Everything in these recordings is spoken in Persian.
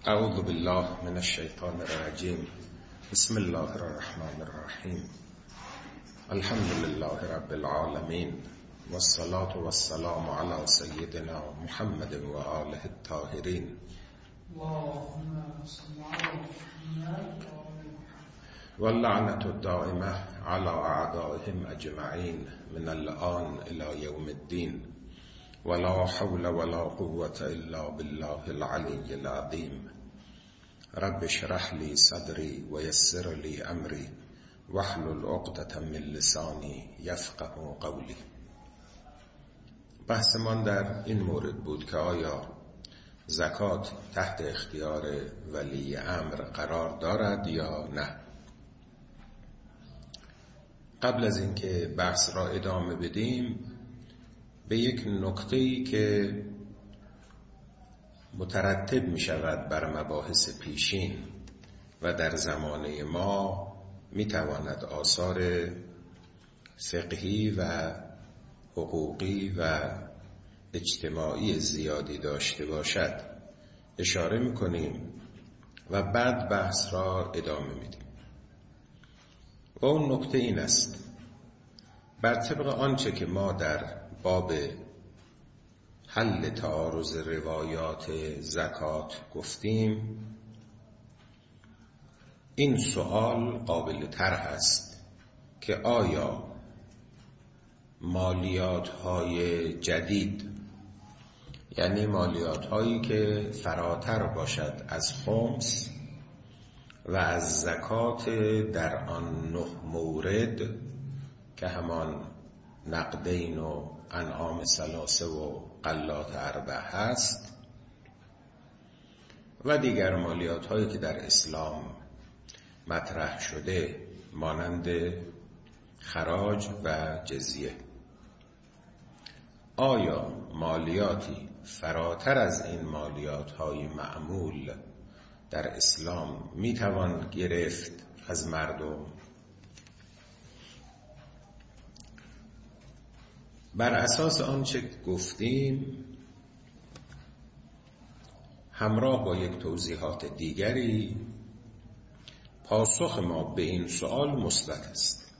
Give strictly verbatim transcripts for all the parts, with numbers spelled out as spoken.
اعوذ بالله من الشیطان الرجیم. بسم الله الرحمن الرحیم. الحمد لله رب العالمین والصلاة والسلام علی سیدنا محمد و آله الطاهرین. واللعنة الدائمة على أعدائهم أجمعين من الآن إلى يوم الدين. ولا حول ولا قوة إلا بالله العلي العظيم. رب اشرح لي صدري ويسر لي أمري واحلل عقدة من لساني يفقه قولي. بحثمان در این مورد بود که آیا زکات تحت اختیار ولی امر قرار دارد یا نه. قبل از اینکه بحث را ادامه بدیم به یک نکته‌ای که مترتب می شود بر مباحث پیشین و در زمانه ما می تواند آثار فقهی و حقوقی و اجتماعی زیادی داشته باشد اشاره می کنیم و بعد بحث را ادامه می دیم. و اون نکته این است: بر طبق آنچه که ما در باب حل تعارض روایات زکات گفتیم، این سوال قابل طرح است که آیا مالیات های جدید، یعنی مالیات هایی که فراتر باشد از خمس و از زکات در آن نه مورد که همان نقدین و انعام ثلاثه و غلات اربع هست و دیگر مالیات هایی که در اسلام مطرح شده مانند خراج و جزیه، آیا مالیاتی فراتر از این مالیات های معمول در اسلام میتوان گرفت از مردم؟ بر اساس آنچه گفتیم همراه با یک توضیحات دیگری پاسخ ما به این سوال مثبت است.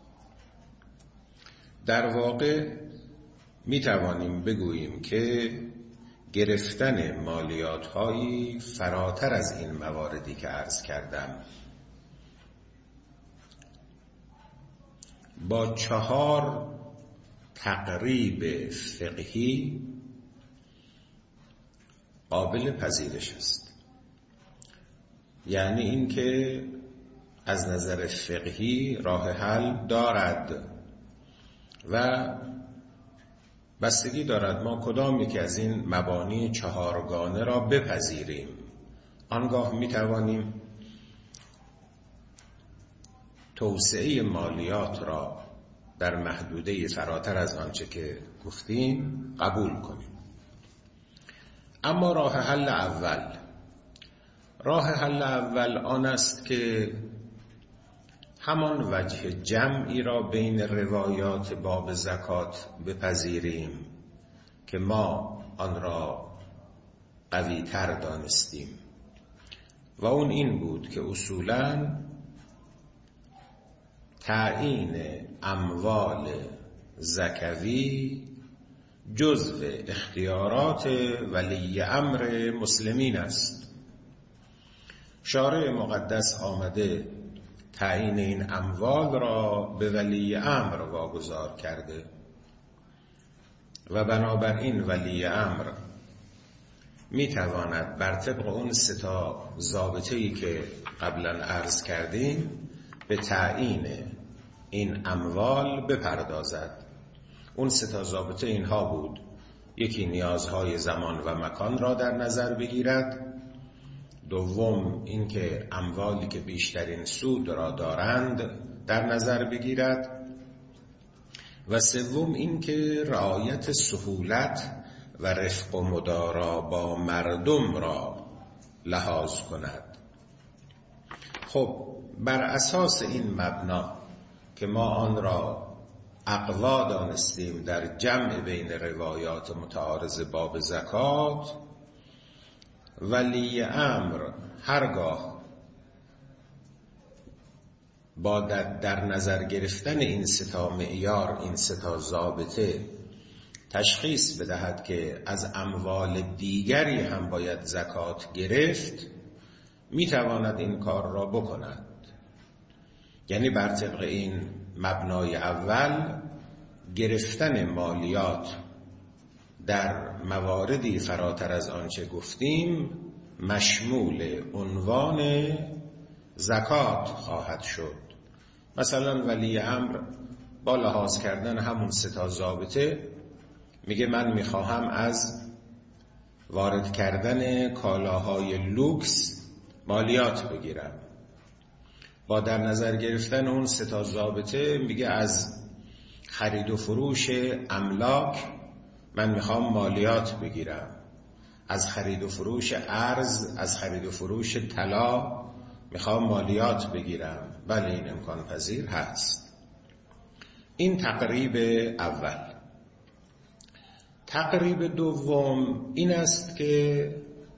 در واقع می توانیم بگوییم که گرفتن مالیات هایی فراتر از این مواردی که عرض کردم با چهار تقریب فقهی قابل پذیرش است. یعنی این که از نظر فقهی راه حل دارد و بستگی دارد ما کدام یکی از این مبانی چهارگانه را بپذیریم. آنگاه می توانیم توسعه مالیات را در محدوده فراتر از آنچه که گفتیم قبول کنیم. اما راه حل اول راه حل اول آن است که همان وجه جمعی را بین روایات باب زکات بپذیریم که ما آن را قوی تر دانستیم و اون این بود که اصولاً تعیین اموال زکوی جزو اختیارات ولی امر مسلمین است. شارع مقدس آمده تعیین این اموال را به ولی امر واگذار کرده و بنابراین ولی امر می تواند بر طبق اون سه تا ضابطه‌ای که قبلا عرض کردیم به تعیین این اموال بپردازد. اون سه تا ضابطه اینها بود: یکی نیازهای زمان و مکان را در نظر بگیرد، دوم اینکه اموالی که بیشترین سود را دارند در نظر بگیرد و سوم اینکه رعایت سهولت و رفق و مدارا با مردم را لحاظ کند. خب بر اساس این مبنا که ما آن را اقوا دانستیم در جمع بین روایات متعارض باب زکات، ولی امر هرگاه با در نظر گرفتن این سه تا معیار، این سه تا ضابطه تشخیص بدهد که از اموال دیگری هم باید زکات گرفت، میتواند این کار را بکند. یعنی بر طبق این مبنای اول، گرفتن مالیات در مواردی فراتر از آنچه گفتیم مشمول عنوان زکات خواهد شد. مثلا ولی امر با لحاظ کردن همون سه تا ضابطه میگه من میخواهم از وارد کردن کالاهای لوکس مالیات بگیرم. با در نظر گرفتن اون سه تا ضابطه میگه از خرید و فروش املاک من میخوام مالیات بگیرم. از خرید و فروش ارز، از خرید و فروش طلا میخوام مالیات بگیرم. بله این امکان پذیر هست. این تقریب اول. تقریب دوم این است که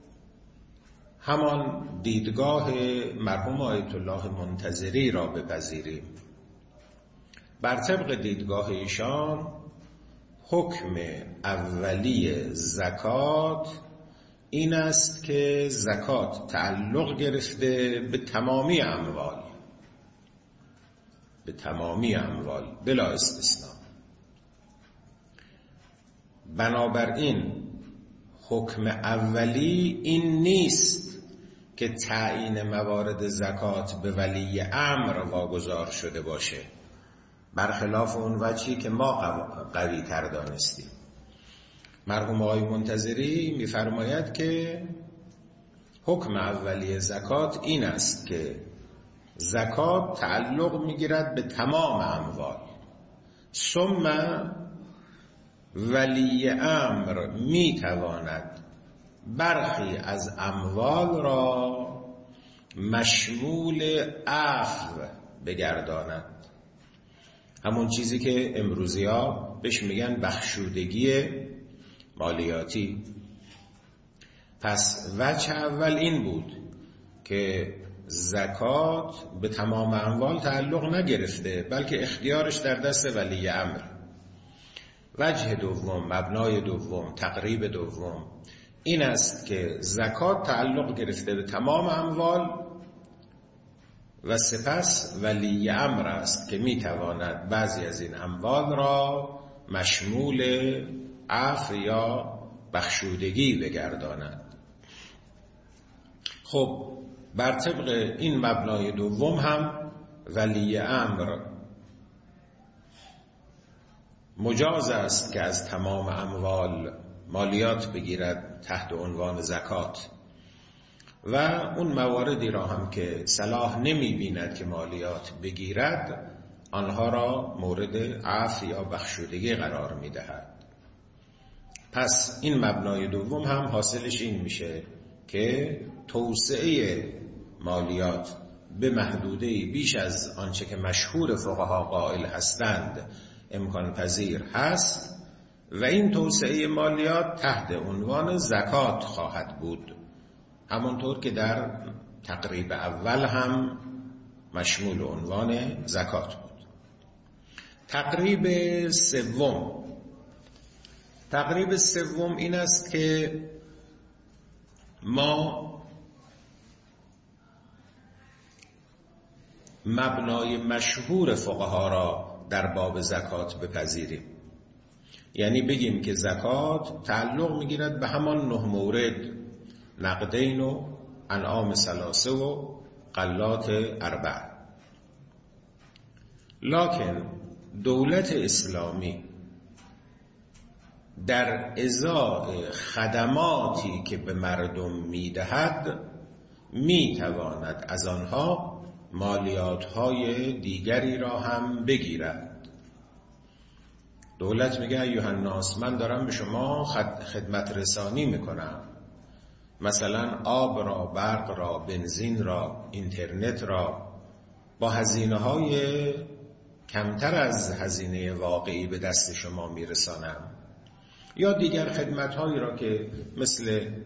همان دیدگاه مرحوم آیت الله منتظری را بپذیریم. بر طبق دیدگاه ایشان حکم اولی زکات این است که زکات تعلق گرفته به تمامی اموال، به تمامی اموال بلا استثناء. بنابراین حکم اولی این نیست که تعیین موارد زکات به ولی امر واگذار شده باشه، برخلاف اون وجهی که ما قوی تر دانستیم. مرحوم آقای منتظری می‌فرماید که حکم اولی زکات این است که زکات تعلق می‌گیرد به تمام اموال. ثم ولی امر می‌تواند برخی از اموال را مشمول عفو بگرداند. همون چیزی که امروزی‌ها بهش میگن بخشودگی مالیاتی. پس وجه اول این بود که زکات به تمام اموال تعلق نگرفته، بلکه اختیارش در دست ولی امر. وجه دوم، مبنای دوم، تقریب دوم این است که زکات تعلق گرفته به تمام اموال و سپس ولی امر است که میتواند بعضی از این اموال را مشمول عفو یا بخشودگی بگرداند. خب بر طبق این مبنای دوم هم ولی امر مجاز است که از تمام اموال مالیات بگیرد تحت عنوان زکات، و اون مواردی را هم که صلاح نمی بیند که مالیات بگیرد آنها را مورد عفو یا بخشودگی قرار می دهد. پس این مبنای دوم هم حاصلش این میشه که توسعه مالیات به محدوده بیش از آنچه که مشهور فقها قائل هستند امکان پذیر هست و این توسعه مالیات تحت عنوان زکات خواهد بود، همونطور که در تقریب اول هم مشمول عنوان زکات بود. تقریب سوم تقریب سوم این است که ما مبنای مشهور فقها را در باب زکات بپذیریم. یعنی بگیم که زکات تعلق میگیرد به همان نه مورد: نقدین و انعام ثلاثه و غلات اربع. لکن دولت اسلامی در ازای خدماتی که به مردم میدهد میتواند از آنها مالیات‌های دیگری را هم بگیرد. دولت میگه ایها الناس، من دارم به شما خدمت رسانی میکنم، مثلا آب را، برق را، بنزین را، اینترنت را با هزینه‌های کمتر از هزینه واقعی به دست شما میرسانم، یا دیگر خدمت‌هایی را که مثل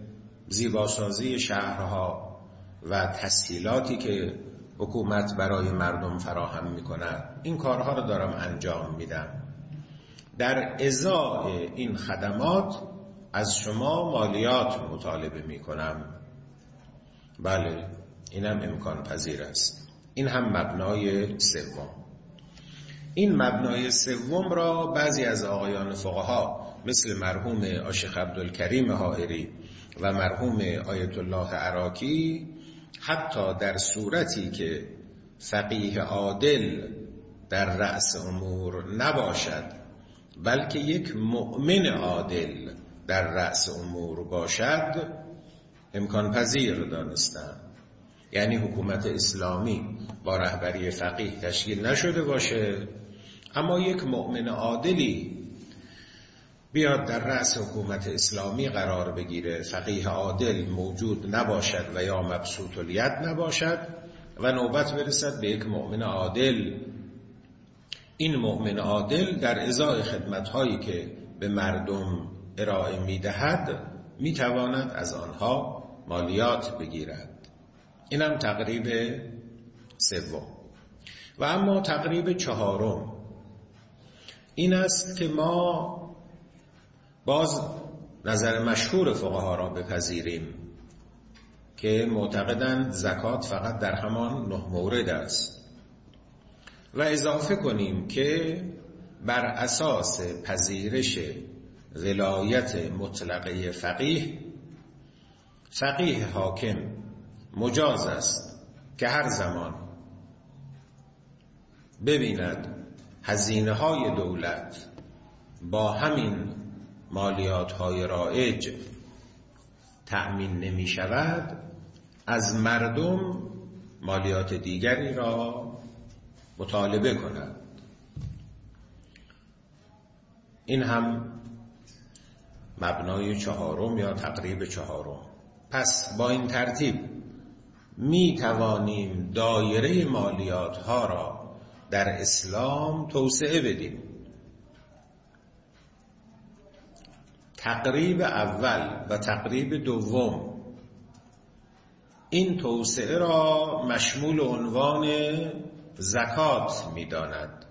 زیباسازی شهرها و تسهیلاتی که حکومت برای مردم فراهم می‌کند، این کارها رو دارم انجام میدم. در ازای این خدمات از شما مالیات مطالبه می‌کنم. بله، اینم امکان پذیر است. این هم مبنای سوم. این مبنای سوم را بعضی از آقایان فقها مثل مرحوم آشیخ عبدالکریم حائری و مرحوم آیت الله عراقی حتی در صورتی که فقیه عادل در رأس امور نباشد بلکه یک مؤمن عادل در رأس امور باشد امکان پذیر دانستند. یعنی حکومت اسلامی با رهبری فقیه تشکیل نشده باشه، اما یک مؤمن عادلی بیاد در رأس حکومت اسلامی قرار بگیره، فقیه عادل موجود نباشد و یا مبسوط الید نباشد و نوبت برسد به یک مؤمن عادل. این مؤمن عادل در ازای خدمت‌هایی که به مردم ارائه می‌دهد می‌تواند از آنها مالیات بگیرد. اینم تقریب سوم. و اما تقریب چهارم این است که ما باز نظر مشهور فقها را بپذیریم که معتقدند زکات فقط در همان نه مورد است و اضافه کنیم که بر اساس پذیرش ولایت مطلقه فقیه، فقیه حاکم مجاز است که هر زمان ببیند هزینه های دولت با همین مالیات های رایج تأمین نمی شود، از مردم مالیات دیگری را مطالبه کند. این هم مبنای چهارم یا تقریب چهارم. پس با این ترتیب می توانیم دایره مالیات ها را در اسلام توسعه بدیم. تقریب اول و تقریب دوم این توسعه را مشمول عنوان زکات می داند.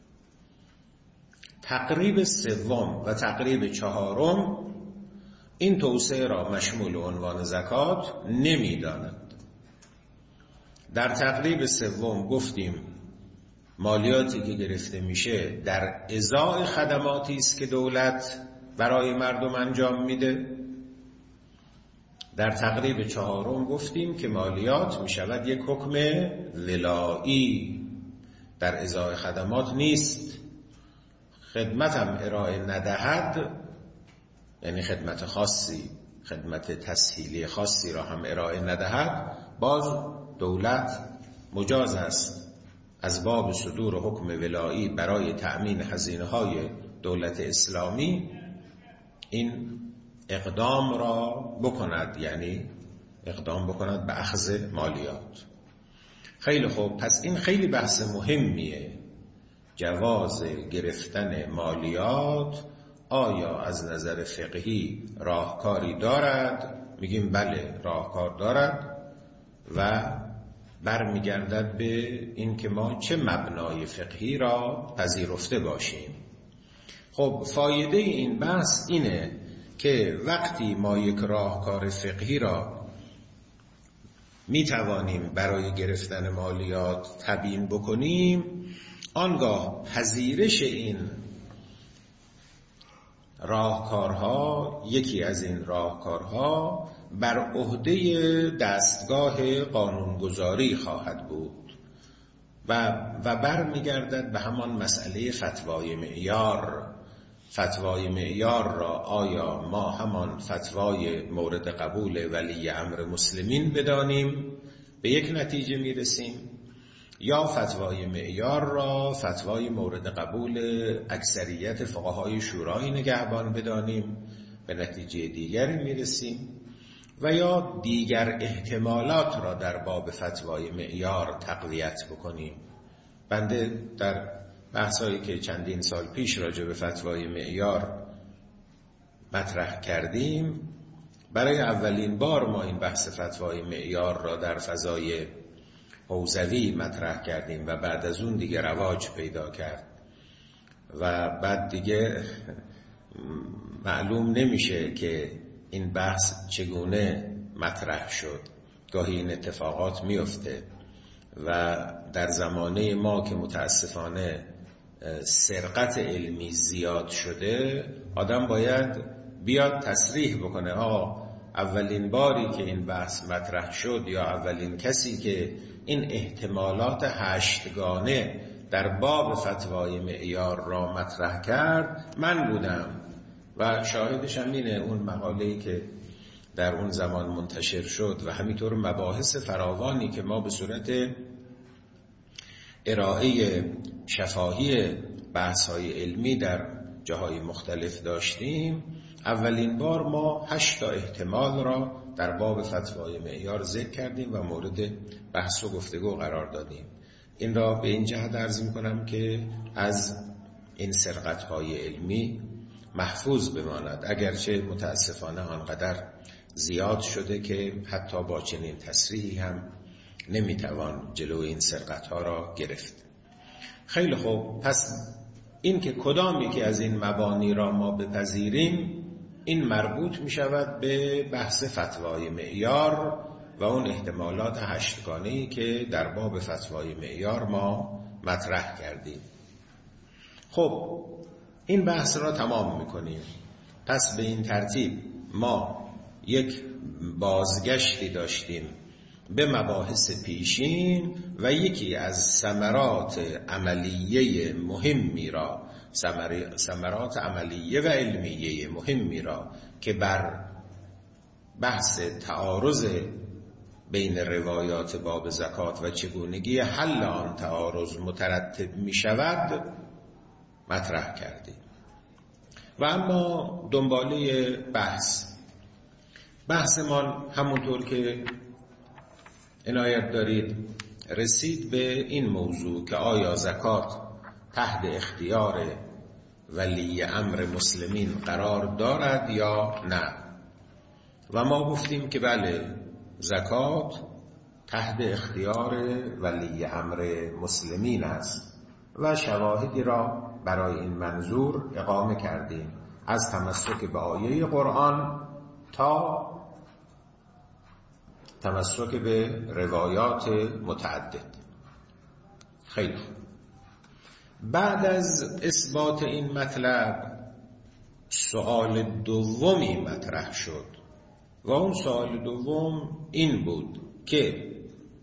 تقریب سوم و تقریب چهارم این توسعه را مشمول عنوان زکات نمی داند. در تقریب سوم گفتیم مالیاتی که گرفته میشه در ازای خدماتی است که دولت برای مردم انجام میده. در تقریب چهارم گفتیم که مالیات میشود یک حکم ولایی، در ازای خدمات نیست. خدمت هم ارائه ندهد، یعنی خدمت خاصی، خدمت تسهیلی خاصی را هم ارائه ندهد، باز دولت مجاز است از باب صدور حکم ولایی برای تأمین هزینه‌های دولت اسلامی این اقدام را بکند، یعنی اقدام بکند به اخذ مالیات. خیلی خوب، پس این خیلی بحث مهمیه. جواز گرفتن مالیات آیا از نظر فقهی راهکاری دارد؟ میگیم بله راهکار دارد و برمیگردد به این که ما چه مبنای فقهی را پذیرفته باشیم. خب فایده این بحث اینه که وقتی ما یک راهکار فقهی را می توانیم برای گرفتن مالیات تبیین بکنیم، آنگاه پذیرش این راهکارها، یکی از این راهکارها بر عهده دستگاه قانونگذاری خواهد بود و و برمیگردد به همان مسئله فتوای معیار. فتوای معیار را آیا ما همان فتوای مورد قبول ولی امر مسلمین بدانیم به یک نتیجه میرسیم، یا فتوای معیار را فتوای مورد قبول اکثریت فقهای شورای نگهبان بدانیم به نتیجه دیگری میرسیم، و یا دیگر احتمالات را در باب فتوای معیار تقویت بکنیم. بنده در بحثایی که چندین سال پیش راجع به فتوای معیار مطرح کردیم برای اولین بار ما این بحث فتوای معیار را در فضای حوزوی مطرح کردیم و بعد از اون دیگه رواج پیدا کرد و بعد دیگه معلوم نمیشه که این بحث چگونه مطرح شد. گاهی این اتفاقات میفته و در زمانه ما که متاسفانه سرقت علمی زیاد شده، آدم باید بیاد تصریح بکنه آه اولین باری که این بحث مطرح شد یا اولین کسی که این احتمالات هشتگانه در باب فتوای معیار را مطرح کرد من بودم و شاهدش هم اینه اون مقاله‌ای که در اون زمان منتشر شد و همینطور مباحث فراوانی که ما به صورت ارائه شفاهی بحث‌های علمی در جاهای مختلف داشتیم. اولین بار ما هشت تا احتمال را در باب فتوای معیار ذکر کردیم و مورد بحث و گفتگو قرار دادیم. این را به این جهت عرض می‌کنم که از این سرقت‌های علمی محفوظ بماند، اگرچه متاسفانه آنقدر زیاد شده که حتی با چنین تصریحی هم نمیتوان جلو این سرقت‌ها را گرفت. خیلی خوب، پس این که کدامی که از این مبانی را ما بپذیریم این مربوط می شود به بحث فتوای معیار و اون احتمالات هشتگانه‌ای که در باب فتوای معیار ما مطرح کردیم. خب این بحث را تمام می کنیم. پس به این ترتیب ما یک بازگشتی داشتیم به مباحث پیشین و یکی از ثمرات عملیه مهمی را ثمرات عملیه و علمیه مهمی را که بر بحث تعارض بین روایات باب زکات و چگونگی حل آن تعارض مترتب می شود مطرح کردیم. و اما دنباله بحث بحثمان همونطور که عنایت دارید رسید به این موضوع که آیا زکات تحت اختیار ولی امر مسلمین قرار دارد یا نه؟ و ما گفتیم که بله، زکات تحت اختیار ولی امر مسلمین است و شواهدی را برای این منظور اقامه کردیم، از تمسک به آیه قرآن تا تمسک به روایات متعدد. خیلی خوب. بعد از اثبات این مطلب سوال دومی مطرح شد و اون سوال دوم این بود که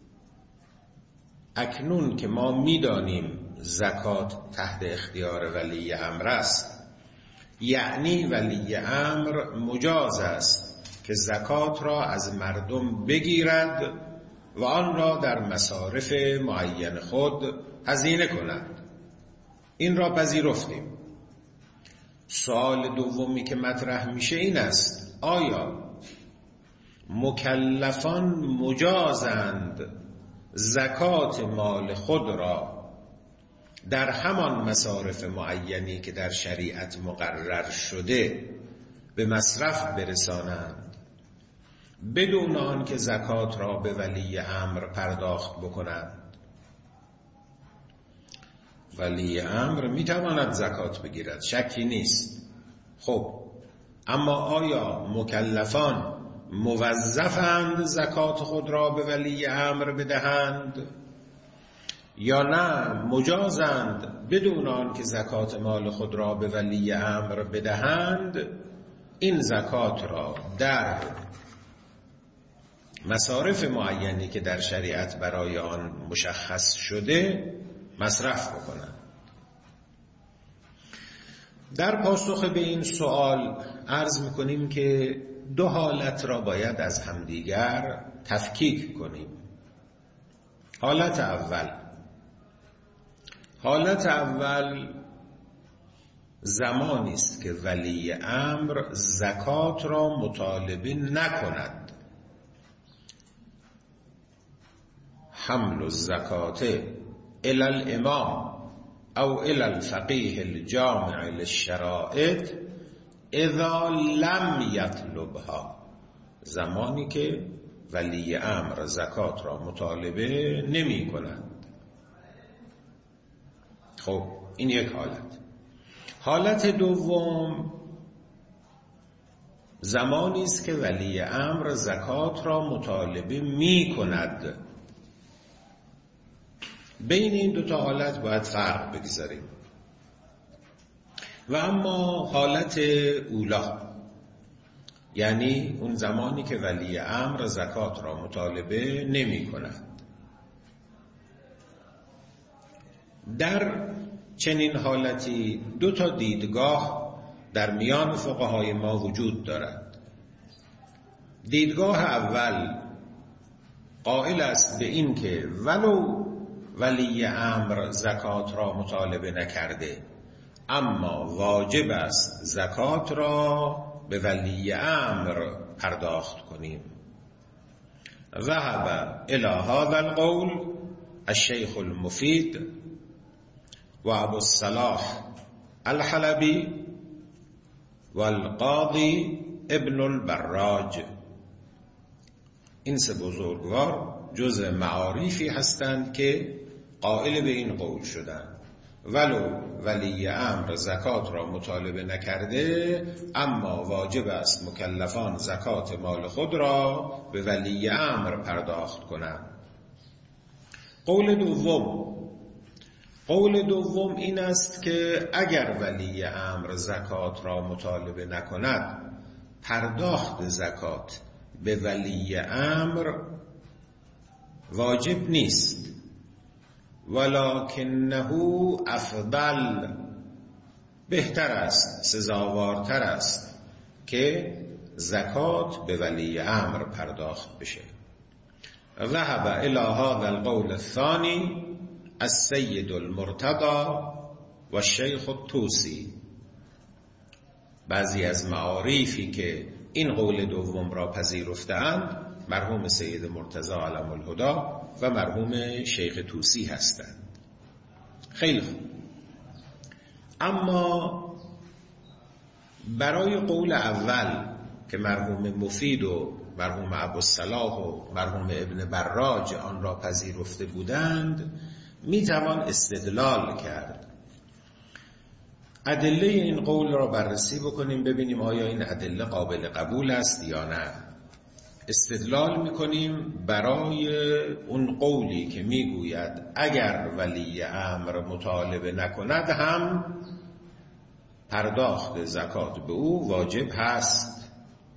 اکنون که ما میدانیم زکات تحت اختیار ولی امر است، یعنی ولی امر مجاز است که زکات را از مردم بگیرد و آن را در مصارف معین خود هزینه کند. این را پذیرفتیم. سوال دومی که مطرح میشه این است: آیا مکلفان مجازند زکات مال خود را در همان مصارف معینی که در شریعت مقرر شده به مصرف برسانند بدون آن که زکات را به ولی امر پرداخت بکنند؟ ولی امر میتواند زکات بگیرد، شکی نیست. خب اما آیا مکلفان موظفند زکات خود را به ولی امر بدهند یا نه مجازند بدون آن که زکات مال خود را به ولی امر بدهند این زکات را در مصارف معینی که در شریعت برای آن مشخص شده مصرف بکنند؟ در پاسخ به این سوال عرض میکنیم که دو حالت را باید از همدیگر تفکیک کنیم. حالت اول حالت اول زمانی است که ولی امر زکات را مطالبه نکند. حمل الزکات الی الامام او الی الفقیه الجامع للشرائط اذا لم یطلبها زمانی که ولی امر زکات را مطالبه نمی کند. خب این یک حالت. حالت دوم زمانی است که ولی امر زکات را مطالبه می کند. بین این دو تا حالت باید فرق بگذاریم. و اما حالت اولا، یعنی اون زمانی که ولی امر زکات را مطالبه نمی کند، در چنین حالتی دو تا دیدگاه در میان فقهای ما وجود دارد. دیدگاه اول قائل است به این که ولو ولی امر زکات را مطالبه نکرده، اما واجب است زکات را به ولی امر پرداخت کنیم. ذهب الی هذا القول الشیخ المفید و ابو الصلاح الحلبی و القاضی ابن البراج. این سه بزرگوار جزء معارفی هستند که قائل به این قول شدند ولو ولی امر زکات را مطالبه نکرده، اما واجب است مکلفان زکات مال خود را به ولی امر پرداخت کنند. قول دوم قول دوم این است که اگر ولی امر زکات را مطالبه نکند، پرداخت زکات به ولی امر واجب نیست، ولکنه افضل، بهتر است، سزاوارتر است که زکات به ولی امر پرداخت بشه. ذهب الی هذا القول الثانی السید المرتضی و الشیخ الطوسی. بعضی از معارفی که این قول دوم را پذیرفتند مرحوم سید مرتضی علم الهدی و مرحوم شیخ طوسی هستند. خیلی خوب. اما برای قول اول که مرحوم مفید و مرحوم ابوالصلاح و مرحوم ابن براج آن را پذیرفته بودند، میتوان استدلال کرد. ادله این قول را بررسی بکنیم، ببینیم آیا این ادله قابل قبول است یا نه. استدلال میکنیم برای اون قولی که میگوید اگر ولی امر مطالبه نکند هم پرداخت زکات به او واجب هست.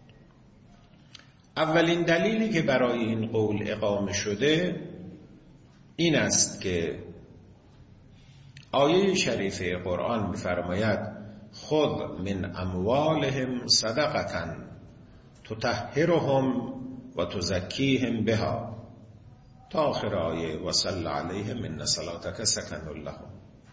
اولین دلیلی که برای این قول اقامه شده این است که آیه شریفه قرآن می‌فرماید خذ من اموالهم صدقة تطهرهم و تزکیهم بها تا آخر آیه و صلی علیهم ان صلاتک سکن لهم.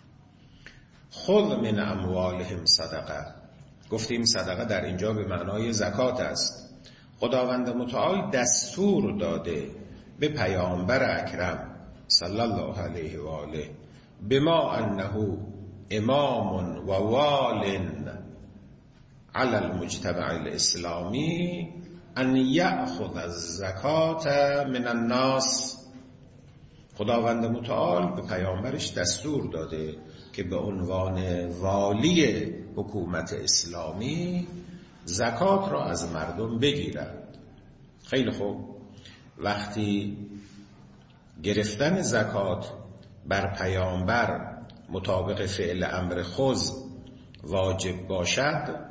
خذ من اموالهم صدقه، گفتیم صدقه در اینجا به معنای زکات است. خداوند متعال دستور داده به پیامبر اکرم صلی الله علیه و آله بما انه امام و وال علی المجتمع الاسلامی ان یأخذ الزکات من الناس. خداوند متعال به پیامبرش دستور داده که به عنوان والی حکومت اسلامی زکات را از مردم بگیرد. خیلی خوب. وقتی گرفتن زکات بر پیامبر مطابق فعل امر خذ واجب باشد،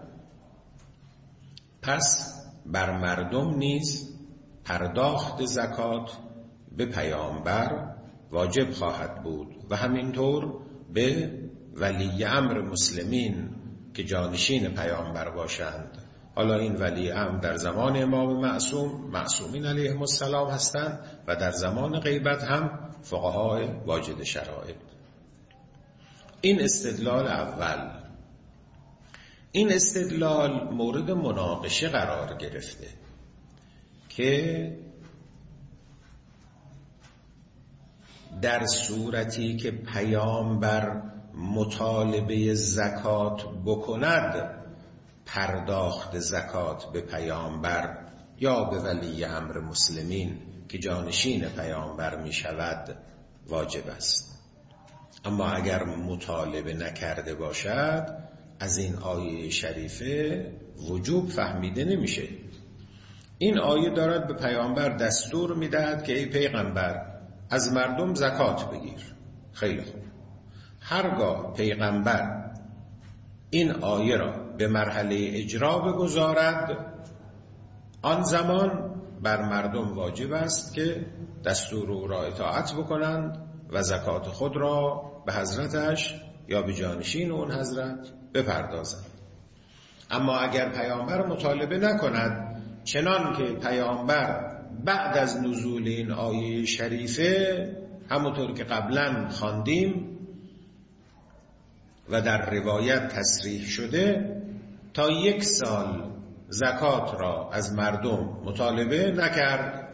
پس بر مردم نیز پرداخت زکات به پیامبر واجب خواهد بود و همینطور به ولی امر مسلمین که جانشین پیامبر باشند. حالا این ولی امر در زمان امام معصوم معصومین علیهم السلام هستند و در زمان غیبت هم فقهای واجد شرایط. این استدلال اول. این استدلال مورد مناقشه قرار گرفته که در صورتی که پیامبر مطالبه زکات بکند، پرداخت زکات به پیامبر یا به ولی امر مسلمین که جانشین پیامبر می شود واجب است. اما اگر مطالبه نکرده باشد از این آیه شریفه وجوب فهمیده نمیشه. این آیه دارد به پیامبر دستور میدهد که ای پیغمبر از مردم زکات بگیر. خیلی خوب. هرگاه پیغمبر این آیه را به مرحله اجرا بگذارد آن زمان بر مردم واجب است که دستور او را اطاعت بکنند و زکات خود را به حضرتش یا به جانشین اون حضرت بپردازند. اما اگر پیامبر مطالبه نکند، چنان که پیامبر بعد از نزول این آیه شریفه همونطور که قبلا خواندیم و در روایت تصریح شده تا یک سال زکات را از مردم مطالبه نکرد.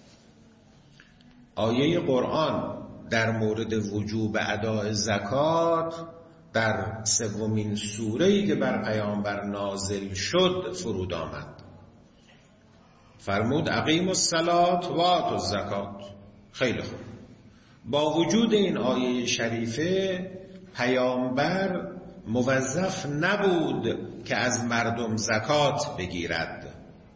آیه قرآن در مورد وجوب اداء زکات در سومین سوره‌ای که بر پیامبر نازل شد فرود آمد. فرمود اقیموا الصلاة و آتوا الزکات. خیلی خوب. با وجود این آیه شریفه پیامبر موظف نبود که از مردم زکات بگیرد.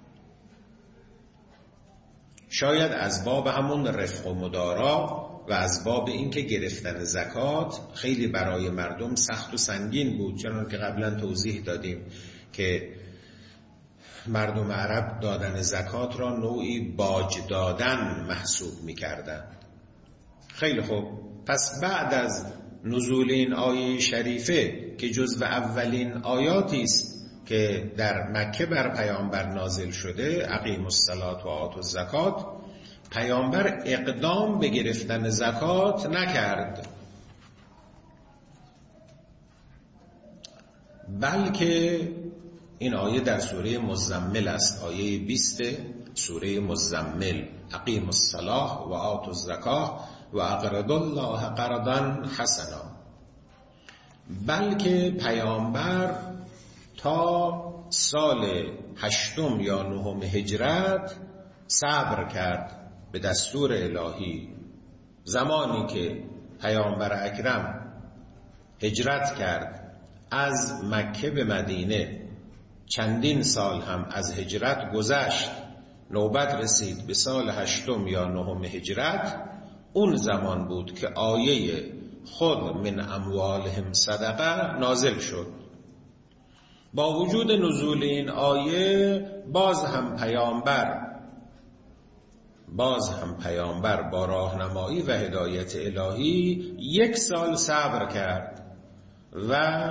شاید از باب همون رفق و مدارا و از باب این که گرفتن زکات خیلی برای مردم سخت و سنگین بود، چون که قبلا توضیح دادیم که مردم عرب دادن زکات را نوعی باج دادن محسوب می‌کردند. خیلی خوب. پس بعد از نزول این آیه شریفه که جزو اولین آیاتی است که در مکه بر پیامبر نازل شده، اقیموا الصلاة و آتوا الزکات، پیامبر اقدام به گرفتن زکات نکرد، بلکه این آیه در سوره مزمل است، آیه بیست سوره مزمل، اقیموا الصلاة و آتوا الزکات و اقرضوا الله قرضا حسنا. بلکه پیامبر تا سال هشتم یا نهم هجرت صبر کرد به دستور الهی. زمانی که پیامبر اکرم هجرت کرد از مکه به مدینه، چندین سال هم از هجرت گذشت، نوبت رسید به سال هشتم یا نهم هجرت، اون زمان بود که آیه خود من اموالهم صدقه نازل شد. با وجود نزول این آیه باز هم پیامبر باز هم پیامبر با راهنمایی و هدایت الهی یک سال صبر کرد و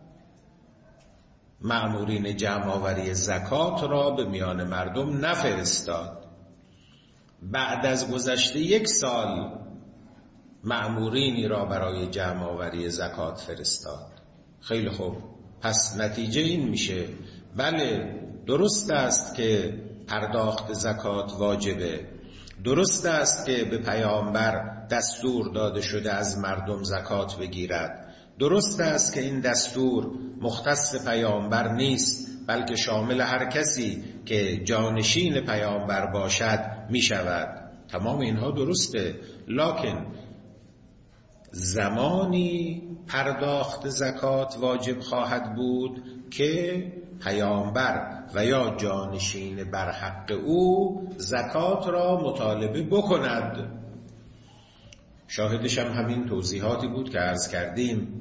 مأمورین جمع آوری زکات را به میان مردم نفرستاد. بعد از گذشته یک سال مأمورینی را برای جمع آوری زکات فرستاد. خیلی خوب. پس نتیجه این میشه بله درست است که پرداخت زکات واجبه، درست است که به پیامبر دستور داده شده از مردم زکات بگیرد، درست است که این دستور مختص پیامبر نیست بلکه شامل هر کسی که جانشین پیامبر باشد می شود. تمام اینها درسته، لکن زمانی پرداخت زکات واجب خواهد بود که پیامبر و یا جانشین بر حق او زکات را مطالبه بکند. شاهدش هم همین توضیحاتی بود که عرض کردیم.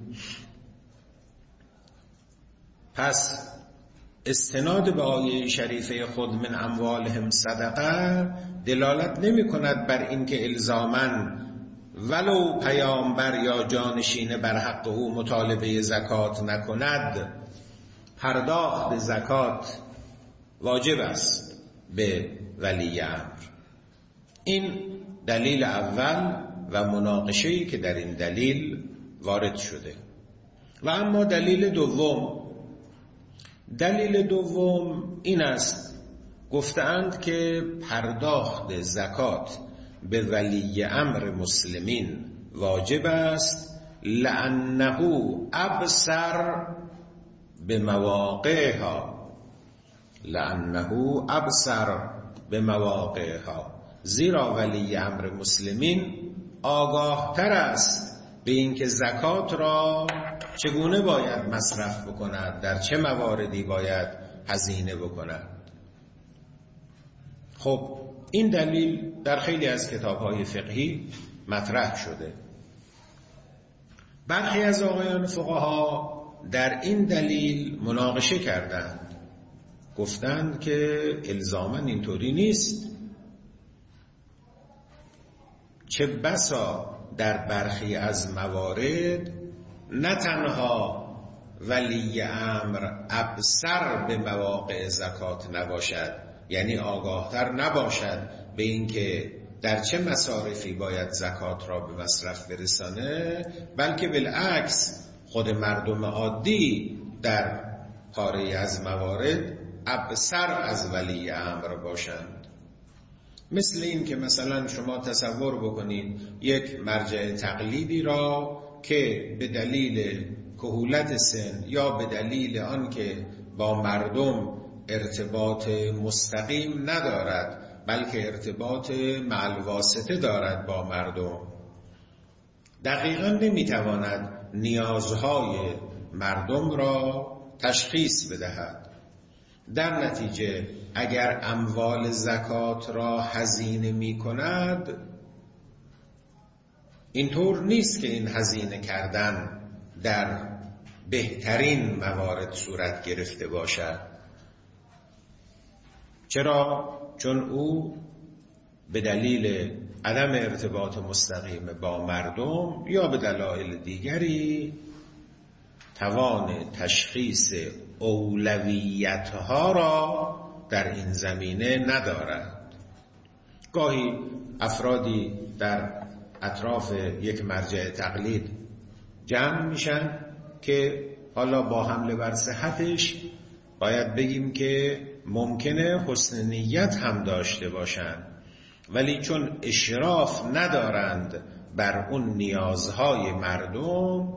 پس استناد به آیه شریفه خود من اموالهم صدقه دلالت نمی کند بر اینکه الزاماً ولو پیامبر یا جانشین بر حق او مطالبه زکات نکند پرداخت زکات واجب است به ولی امر. این دلیل اول و مناقشه‌ای که در این دلیل وارد شده. و اما دلیل دوم دلیل دوم این است، گفتند که پرداخت زکات به ولی امر مسلمین واجب است لأنه ابصر به مواقعها لأنه ابصر به مواقعها، زیرا ولی امر مسلمین آگاه تر است به اینکه زکات را چگونه باید مصرف بکند، در چه مواردی باید هزینه بکند. خب این دلیل در خیلی از کتاب‌های فقهی مطرح شده. برخی از آقایان فقها در این دلیل مناقشه کردند، گفتند که الزاماً اینطوری نیست. چه بسا در برخی از موارد نه تنها ولی امر ابصر به مواقع زکات نباشد، یعنی آگاهتر نباشد به اینکه در چه مصارفی باید زکات را به مصرف برسانه، بلکه بالعکس خود مردم عادی در پاره از موارد ابصر از ولی امر باشند. مثل این که مثلا شما تصور بکنید یک مرجع تقلیدی را که به دلیل کهولت سن یا به دلیل آنکه با مردم ارتباط مستقیم ندارد بلکه ارتباط مع الواسطه دارد با مردم، دقیقاً نمیتواند نیازهای مردم را تشخیص بدهد. در نتیجه اگر اموال زکات را هزینه می کند، اینطور نیست که این هزینه کردن در بهترین موارد صورت گرفته باشد. چرا؟ چون او به دلیل عدم ارتباط مستقیم با مردم یا به دلایل دیگری توان تشخیص اولویتها را در این زمینه ندارد. گاهی افرادی در اطراف یک مرجع تقلید جمع میشن که حالا با حمله بر صحتش باید بگیم که ممکنه حسن نیت هم داشته باشند، ولی چون اشراف ندارند بر اون نیازهای مردم،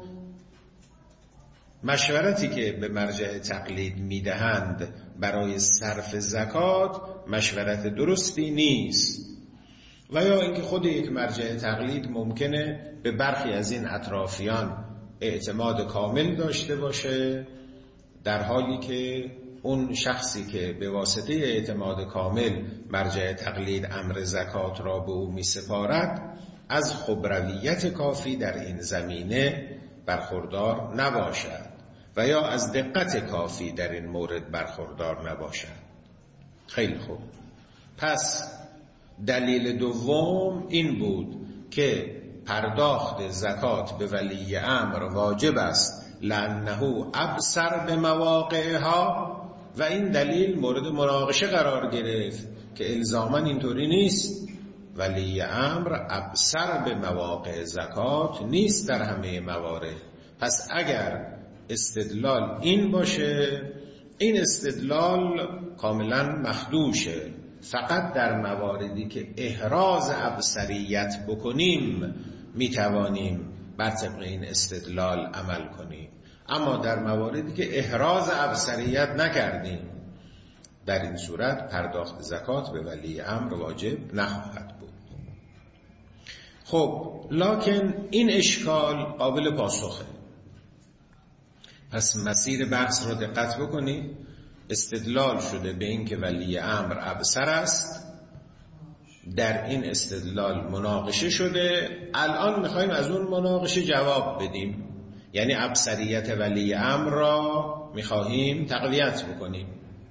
مشورتی که به مرجع تقلید میدهند برای صرف زکات مشورت درستی نیست. و یا اینکه خود یک مرجع تقلید ممکنه به برخی از این اطرافیان اعتماد کامل داشته باشه، در حالی که اون شخصی که به واسطه اعتماد کامل مرجع تقلید امر زکات را به او می سپارد از خبرویت کافی در این زمینه برخوردار نباشد و یا از دقت کافی در این مورد برخوردار نباشد. خیلی خوب. پس دلیل دوم این بود که پرداخت زکات به ولی امر واجب است لأنه ابصر به مواقعها، و این دلیل مورد مناقشه قرار گرفت که الزاماً اینطوری نیست. ولی امر ابصر به مواقع زکات نیست در همه موارد. پس اگر استدلال این باشه، این استدلال کاملا مخدوشه. فقط در مواردی که احراز ابصریت بکنیم میتوانیم بر طبق این استدلال عمل کنیم، اما در مواردی که احراز ابصریت نکردیم، در این صورت پرداخت زکات به ولی امر واجب نخواهد بود. خب لکن این اشکال قابل پاسخه. پس مسیر بحث رو دقت بکنید. استدلال شده به این که ولی امر ابصر است، در این استدلال مناقشه شده. الان میخوایم از اون مناقشه جواب بدیم، یعنی ابصریت ولی امر را میخواهیم تقویت بکنیم.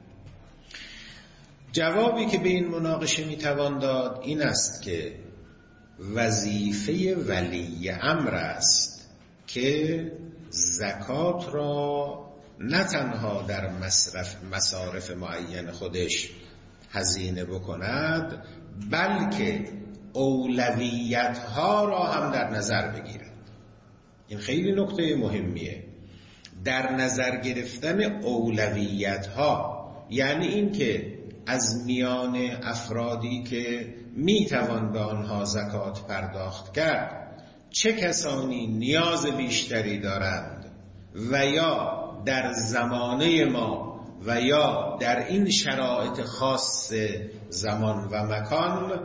جوابی که به این مناقشه میتوان داد این است که وظیفه ولی امر است که زکات را نه تنها در مصرف مصارف معین خودش هزینه بکند، بلکه اولویت‌ها را هم در نظر بگیرد. این خیلی نکته مهمیه. در نظر گرفتن اولویت‌ها یعنی این که از میان افرادی که میتوان به آنها زکات پرداخت کرد چه کسانی نیاز بیشتری دارند و یا در زمانه ما و یا در این شرایط خاص زمان و مکان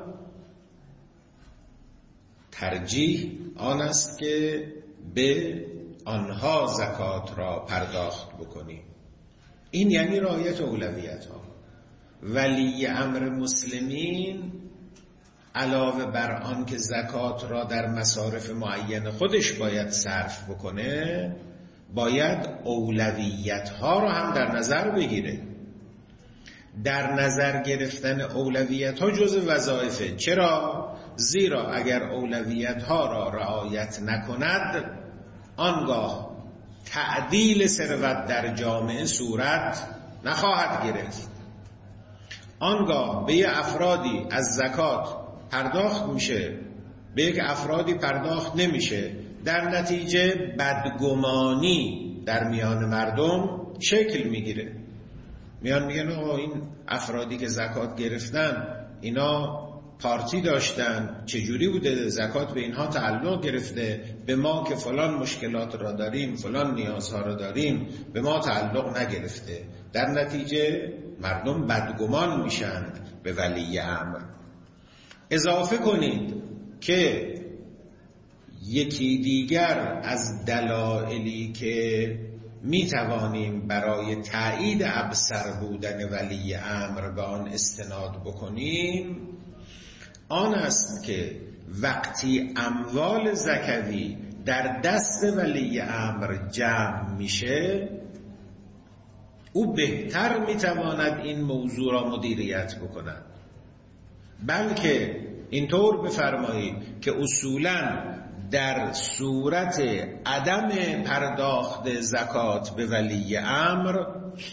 ترجیح آن است که به آنها زکات را پرداخت بکنیم. این یعنی رعایت اولویت ها. ولی امر مسلمین علاوه بر آن که زکات را در مصارف معین خودش باید صرف بکنه، باید اولویت ها را هم در نظر بگیره. در نظر گرفتن اولویت ها جز وظایفه. چرا؟ زیرا اگر اولویت ها را رعایت نکند، آنگاه تعدیل ثروت در جامعه صورت نخواهد گرفت. آنگاه به یک افرادی از زکات پرداخت میشه، به یک افرادی پرداخت نمیشه، در نتیجه بدگمانی در میان مردم شکل میگیره. میان میگن آقا این افرادی که زکات گرفتن اینا پارتی داشتن، چجوری بوده زکات به اینها تعلق گرفته، به ما که فلان مشکلات را داریم، فلان نیازها را داریم، به ما تعلق نگرفته. در نتیجه مردم بدگمان میشند به ولی امر. اضافه کنید که یکی دیگر از دلایلی که می توانیم برای تایید ابصر بودن ولی امر به آن استناد بکنیم آن است که وقتی اموال زکوی در دست ولی امر جمع میشه، او بهتر میتواند این موضوع را مدیریت بکند. بلکه اینطور بفرمایید که اصولاً در صورت عدم پرداخت زکات به ولی امر،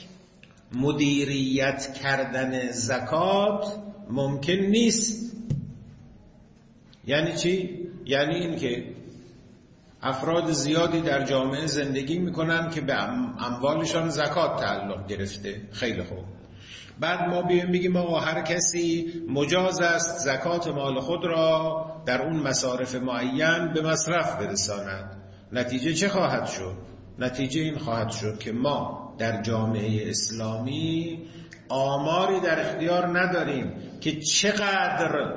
مدیریت کردن زکات ممکن نیست. یعنی چی؟ یعنی این که افراد زیادی در جامعه زندگی میکنن که به اموالشان زکات تعلق گرفته. خیلی خوب. بعد ما بیایم بگیم آقا هر کسی مجاز است زکات مال خود را در اون مصارف معین به مصرف برساند. نتیجه چه خواهد شد؟ نتیجه این خواهد شد که ما در جامعه اسلامی آماری در اختیار نداریم که چقدر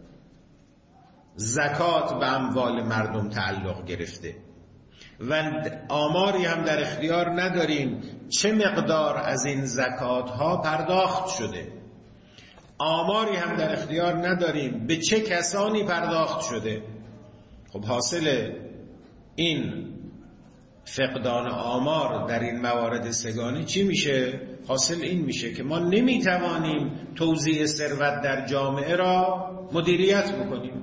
زکات به اموال مردم تعلق گرفته و آماری هم در اختیار نداریم چه مقدار از این زکات ها پرداخت شده. آماری هم در اختیار نداریم به چه کسانی پرداخت شده. خب حاصل این فقدان آمار در این موارد سگانی چی میشه؟ حاصل این میشه که ما نمیتوانیم توزیع ثروت در جامعه را مدیریت بکنیم.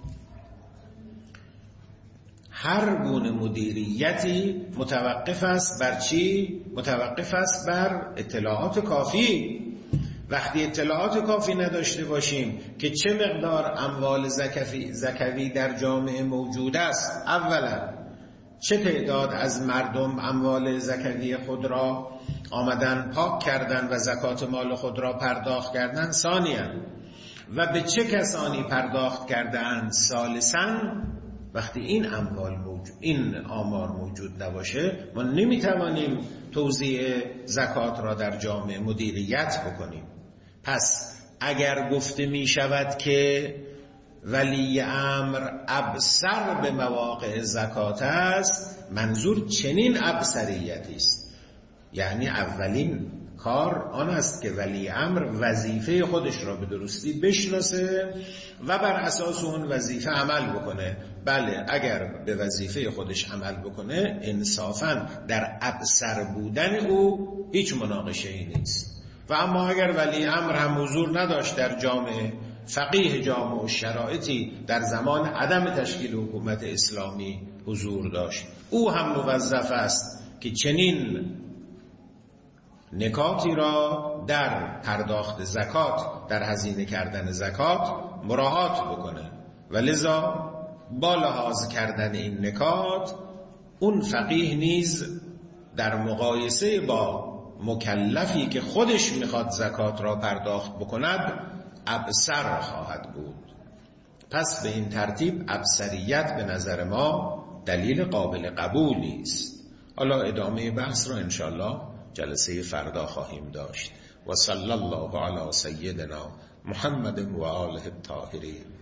هر گونه مدیریتی متوقف است بر چی؟ متوقف است بر اطلاعات کافی. وقتی اطلاعات کافی نداشته باشیم که چه مقدار اموال زکوی, زکوی در جامعه موجود است، اولا چه تعداد از مردم اموال زکوی خود را آمدن پاک کردن و زکات مال خود را پرداخت کردن، ثانیاً و به چه کسانی پرداخت کردن، ثالثاً وقتی این اموال موجود، این آمار موجود نباشه، ما نمیتوانیم توزیع زکات را در جامعه مدیریت بکنیم. پس اگر گفته می شود که ولی امر ابصر به مواقع زکات است، منظور چنین ابصریتی است. یعنی اولین کار آن است که ولی امر وظیفه خودش را به درستی بشناسه و بر اساس اون وظیفه عمل بکنه. بله، اگر به وظیفه خودش عمل بکنه انصافاً در ابصر بودن او هیچ مناقشه‌ای نیست. و اما اگر ولی امر هم حضور نداشت در جامعه، فقیه جامعه و شرایطی در زمان عدم تشکیل حکومت اسلامی حضور داشت، او هم موظف است که چنین نکاتی را در پرداخت زکات، در هزینه کردن زکات مراعات بکنه. و لذا با لحاظ کردن این نکات، اون فقیه نیز در مقایسه با مکلفی که خودش میخواد زکات را پرداخت بکند ابصر خواهد بود. پس به این ترتیب ابصریت به نظر ما دلیل قابل قبولی است. حالا ادامه بحث را انشاءالله جلسه فردا خواهیم داشت. و صلی الله علی سیدنا محمد و آله الطاهرین.